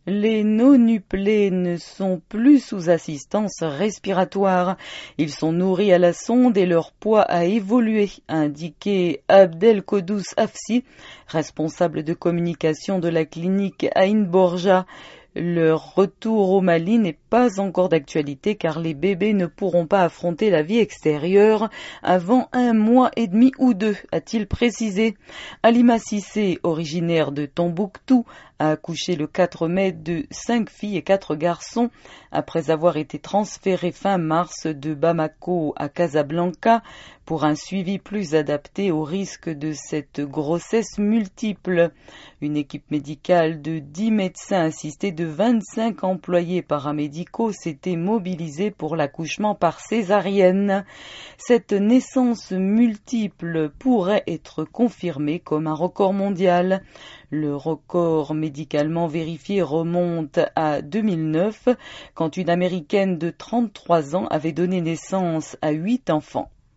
Les nonuplés ne sont plus sous assistance respiratoire. Ils sont nourris à la sonde et leur poids a évolué, a indiqué Abdelkoudous Afsi, responsable de communication de la clinique Ain Borja. Leur retour au Mali n'est pas encore d'actualité car les bébés ne pourront pas affronter la vie extérieure avant 1 mois et demi ou 2, a-t-il précisé. Halima Cissé, originaire de Tombouctou, a accouché le 4 mai de 5 filles et 4 garçons après avoir été transférée fin mars de Bamako à Casablanca pour un suivi plus adapté au risque de cette grossesse multiple. Une équipe médicale de 10 médecins assistés de 25 employés paramédicaux s'était mobilisée pour l'accouchement par césarienne. Cette naissance multiple pourrait être confirmée comme un record mondial. Le record médicalement vérifié remonte à 2009, quand une Américaine de 33 ans avait donné naissance à 8 enfants.